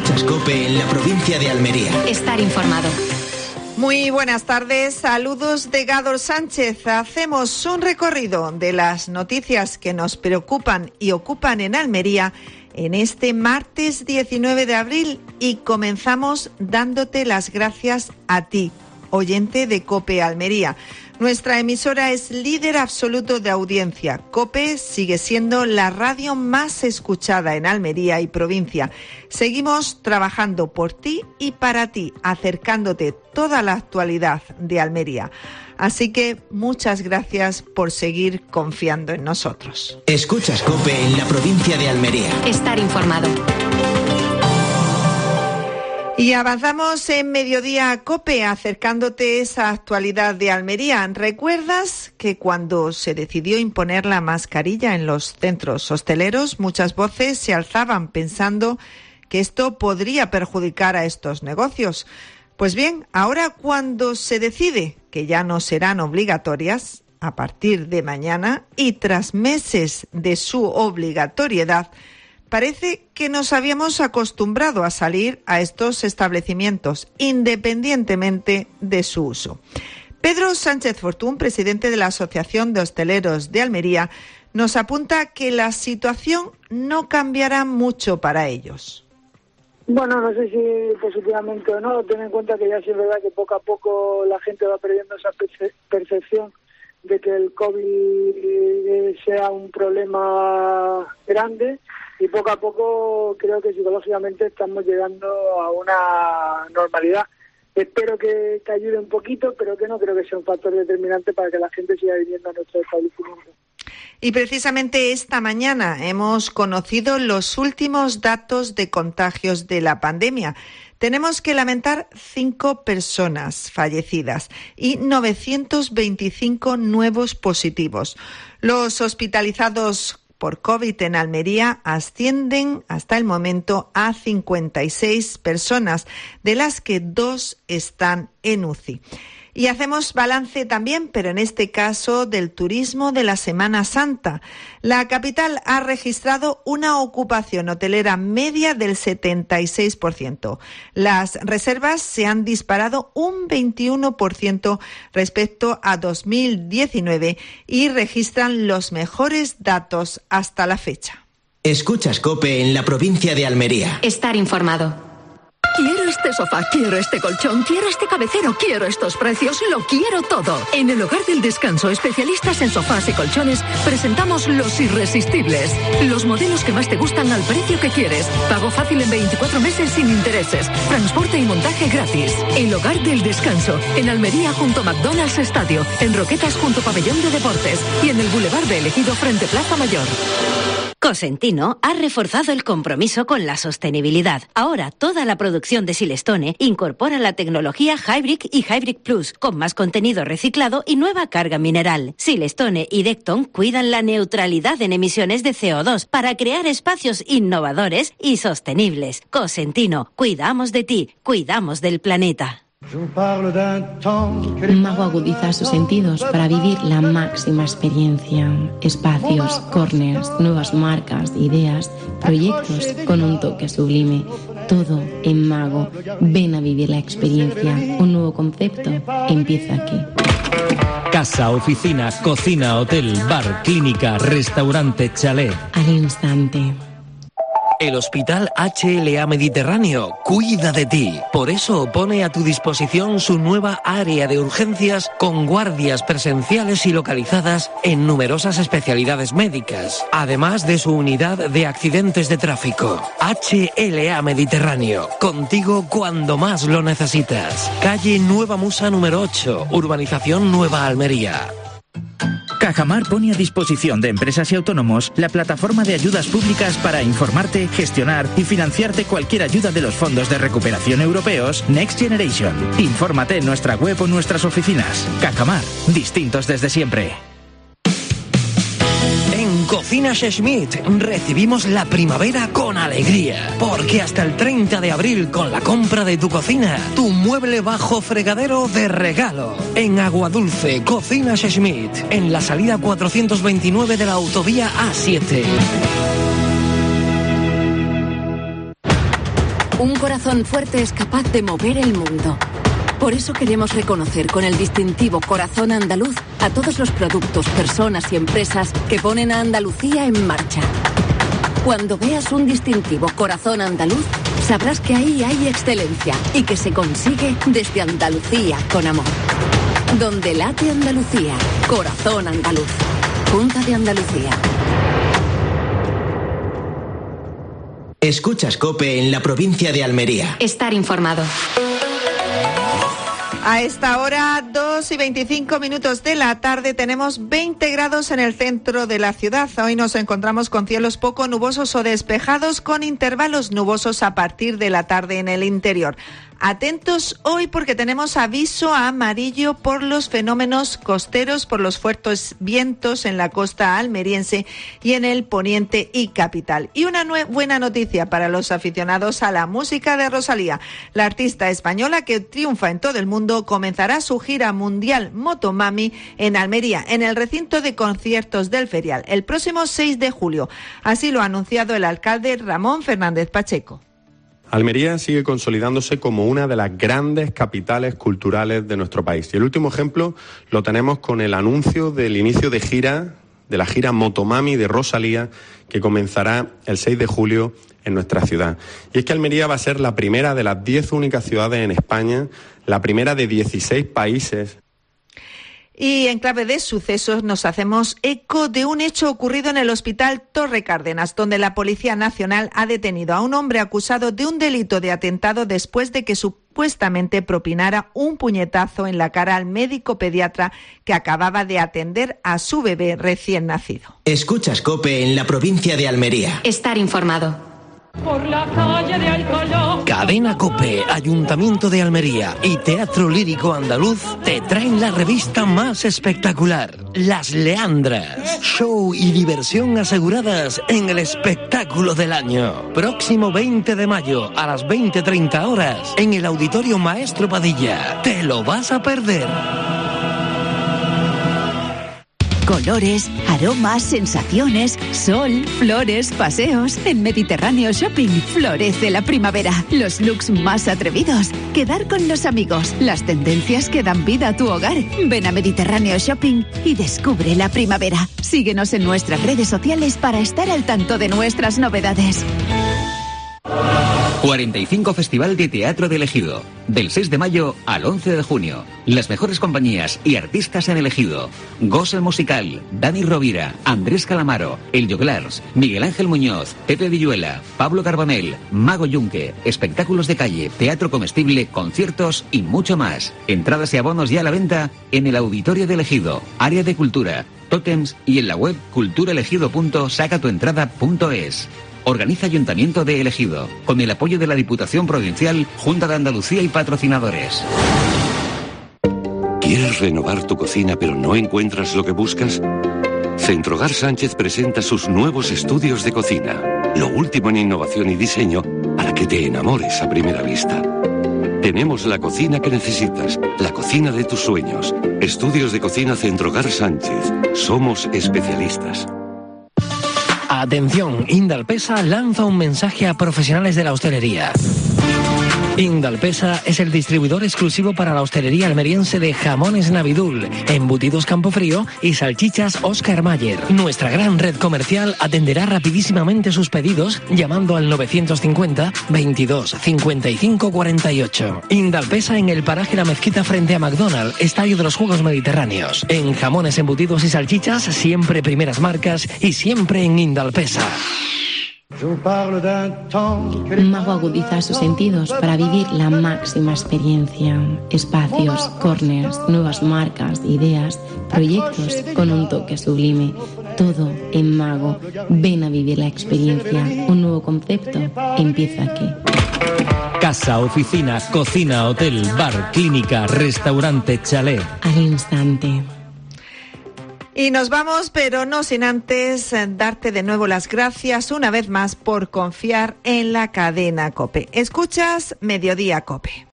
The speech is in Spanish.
Escuchas COPE en la provincia de Almería. Estar informado. Muy buenas tardes, saludos de Gádor Sánchez. Hacemos un recorrido de las noticias que nos preocupan y ocupan en Almería en este martes 19 de abril y comenzamos dándote las gracias a ti, oyente de COPE Almería. Nuestra emisora es líder absoluto de audiencia. COPE sigue siendo la radio más escuchada en Almería y provincia. Seguimos trabajando por ti y para ti, acercándote toda la actualidad de Almería. Así que muchas gracias por seguir confiando en nosotros. Escuchas COPE en la provincia de Almería. Estar informado. Y avanzamos en Mediodía COPE, acercándote esa actualidad de Almería. ¿Recuerdas que cuando se decidió imponer la mascarilla en los centros hosteleros, muchas voces se alzaban pensando que esto podría perjudicar a estos negocios? Pues bien, ahora cuando se decide que ya no serán obligatorias, a partir de mañana y tras meses de su obligatoriedad, parece que nos habíamos acostumbrado a salir a estos establecimientos, independientemente de su uso. Pedro Sánchez Fortún, presidente de la Asociación de Hosteleros de Almería, nos apunta que la situación no cambiará mucho para ellos. Bueno, no sé si positivamente o no. Ten en cuenta que ya sí es verdad que poco a poco la gente va perdiendo esa percepción de que el COVID sea un problema grande. Y poco a poco creo que psicológicamente estamos llegando a una normalidad. Espero que ayude un poquito, pero que no creo que sea un factor determinante para que la gente siga viniendo a nuestro establecimiento. Y precisamente esta mañana hemos conocido los últimos datos de contagios de la pandemia. Tenemos que lamentar 5 personas fallecidas y 925 nuevos positivos. Los hospitalizados por COVID en Almería ascienden hasta el momento a 56 personas, de las que 2 están en UCI. Y hacemos balance también, pero en este caso, del turismo de la Semana Santa. La capital ha registrado una ocupación hotelera media del 76%. Las reservas se han disparado un 21% respecto a 2019 y registran los mejores datos hasta la fecha. Escuchas COPE en la provincia de Almería. Estar informado. Quiero este sofá, quiero este colchón, quiero este cabecero, quiero estos precios, lo quiero todo. En el Hogar del Descanso, especialistas en sofás y colchones, presentamos los irresistibles. Los modelos que más te gustan al precio que quieres. Pago fácil en 24 meses sin intereses. Transporte y montaje gratis. El Hogar del Descanso, en Almería junto a McDonald's Estadio, en Roquetas junto a Pabellón de Deportes y en el Boulevard de Elegido frente Plaza Mayor. Cosentino ha reforzado el compromiso con la sostenibilidad. Ahora toda la producción de Silestone incorpora la tecnología Hybrid y Hybrid Plus, con más contenido reciclado y nueva carga mineral. Silestone y Decton cuidan la neutralidad en emisiones de CO2 para crear espacios innovadores y sostenibles. Cosentino, cuidamos de ti, cuidamos del planeta. Mago agudiza sus sentidos para vivir la máxima experiencia. Espacios, corners, nuevas marcas, ideas, proyectos con un toque sublime. Todo en Mago. Ven a vivir la experiencia. Un nuevo concepto empieza aquí. Casa, oficina, cocina, hotel, bar, clínica, restaurante, chalet. Al instante. El Hospital HLA Mediterráneo cuida de ti. Por eso pone a tu disposición su nueva área de urgencias con guardias presenciales y localizadas en numerosas especialidades médicas, además de su unidad de accidentes de tráfico. HLA Mediterráneo, contigo cuando más lo necesitas. Calle Nueva Musa número 8, Urbanización Nueva Almería. Cajamar pone a disposición de empresas y autónomos la plataforma de ayudas públicas para informarte, gestionar y financiarte cualquier ayuda de los fondos de recuperación europeos Next Generation. Infórmate en nuestra web o nuestras oficinas. Cajamar, distintos desde siempre. En Cocinas Schmidt recibimos la primavera con alegría, porque hasta el 30 de abril con la compra de tu cocina, tu mueble bajo fregadero de regalo. En Aguadulce, Cocinas Schmidt, en la salida 429 de la autovía A7. Un corazón fuerte es capaz de mover el mundo. Por eso queremos reconocer con el distintivo Corazón Andaluz a todos los productos, personas y empresas que ponen a Andalucía en marcha. Cuando veas un distintivo Corazón Andaluz, sabrás que ahí hay excelencia y que se consigue desde Andalucía con amor. Donde late Andalucía, Corazón Andaluz. Junta de Andalucía. Escuchas COPE en la provincia de Almería. Estar informado. A esta hora, 2:25 de la tarde, tenemos 20 grados en el centro de la ciudad. Hoy nos encontramos con cielos poco nubosos o despejados, con intervalos nubosos a partir de la tarde en el interior. Atentos hoy porque tenemos aviso amarillo por los fenómenos costeros, por los fuertes vientos en la costa almeriense y en el poniente y capital. Y una buena noticia para los aficionados a la música de Rosalía. La artista española, que triunfa en todo el mundo, comenzará su gira mundial Motomami en Almería, en el recinto de conciertos del Ferial, el próximo 6 de julio. Así lo ha anunciado el alcalde Ramón Fernández Pacheco. Almería sigue consolidándose como una de las grandes capitales culturales de nuestro país. Y el último ejemplo lo tenemos con el anuncio del inicio de la gira Motomami de Rosalía, que comenzará el 6 de julio en nuestra ciudad. Y es que Almería va a ser la primera de las 10 únicas ciudades en España, la primera de 16 países. Y en clave de sucesos nos hacemos eco de un hecho ocurrido en el Hospital Torre Cárdenas, donde la Policía Nacional ha detenido a un hombre acusado de un delito de atentado después de que supuestamente propinara un puñetazo en la cara al médico pediatra que acababa de atender a su bebé recién nacido. Escuchas COPE en la provincia de Almería. Estar informado. Por la calle de Alcalá. Cadena COPE, Ayuntamiento de Almería y Teatro Lírico Andaluz te traen la revista más espectacular, Las Leandras. Show y diversión aseguradas en el espectáculo del año. Próximo 20 de mayo a las 20:30 horas en el Auditorio Maestro Padilla. Te lo vas a perder. Colores, aromas, sensaciones, sol, flores, paseos. En Mediterráneo Shopping florece la primavera. Los looks más atrevidos. Quedar con los amigos. Las tendencias que dan vida a tu hogar. Ven a Mediterráneo Shopping y descubre la primavera. Síguenos en nuestras redes sociales para estar al tanto de nuestras novedades. 45 Festival de Teatro del Ejido. Del 6 de mayo al 11 de junio. Las mejores compañías y artistas en el Ejido. Gos el Musical, Dani Rovira, Andrés Calamaro, El Joglars, Miguel Ángel Muñoz, Pepe Villuela, Pablo Carbonell, Mago Yunque, espectáculos de calle, teatro comestible, conciertos y mucho más. Entradas y abonos ya a la venta en el Auditorio del Ejido, Área de Cultura, Tótems y en la web culturaelegido.sacatuentrada.es. Organiza Ayuntamiento de El Ejido, con el apoyo de la Diputación Provincial, Junta de Andalucía y patrocinadores. ¿Quieres renovar tu cocina pero no encuentras lo que buscas? Centrogar Sánchez presenta sus nuevos estudios de cocina, lo último en innovación y diseño para que te enamores a primera vista. Tenemos la cocina que necesitas, la cocina de tus sueños. Estudios de cocina Centrogar Sánchez. Somos especialistas. Atención, Indalpesa lanza un mensaje a profesionales de la hostelería. Indalpesa es el distribuidor exclusivo para la hostelería almeriense de jamones Navidul, embutidos Campofrío y salchichas Oscar Mayer. Nuestra gran red comercial atenderá rapidísimamente sus pedidos llamando al 950 22 55 48. Indalpesa en el paraje La Mezquita frente a McDonald's, Estadio de los Juegos Mediterráneos. En jamones, embutidos y salchichas, siempre primeras marcas y siempre en Indalpesa. Mago agudiza sus sentidos para vivir la máxima experiencia. Espacios, corners, nuevas marcas, ideas, proyectos con un toque sublime. Todo en Mago. Ven a vivir la experiencia. Un nuevo concepto empieza aquí. Casa, oficina, cocina, hotel, bar, clínica, restaurante, chalet. Al instante. Y nos vamos, pero no sin antes darte de nuevo las gracias una vez más por confiar en la cadena COPE. Escuchas Mediodía COPE.